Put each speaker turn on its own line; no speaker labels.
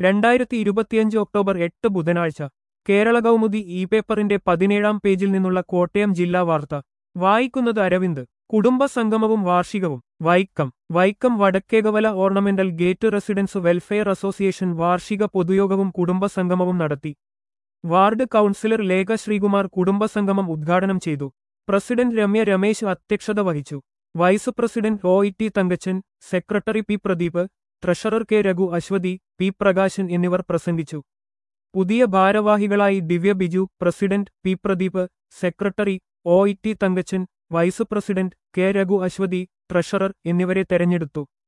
2025 October 8 ബുധനാഴ്ച Kerala Kaumudi E പേപ്പറിന്റെ 17-ാം പേജിൽ നിന്നുള്ള കോട്ടയം ജില്ലാ വാർത്ത വായിക്കുന്നത് അരവിന്ദ്. കുടുംബസംഗമവും വാർഷികവും Vaikom Vadakkekavala ornamental gate residents welfare association വാർഷിക പൊതുയോഗവും കുടുംബസംഗമവും നടത്തി. വാർഡ് കൗൺസിലർ ലേഖ ശ്രീകുമാർ കുടുംബസംഗമം ഉദ്ഘാടനം ചെയ്തു. പ്രസിഡന്റ് രമ്യ രമേശ് അധ്യക്ഷത വഹിച്ചു. Vice president O T. Thankachan, secretary P. Pradeep, treasurer K. Raghu, Aswathy, P. Prakashan എന്നിവർ പ്രസംഗിച്ചു. പുതിയ ഭാരവാഹികളായി Divya Biju, president P. Pradeep, secretary O T. Thankachan, vice president K. Raghu, Aswathy, treasurer എന്നിവരെ തെരഞ്ഞെടുത്തു.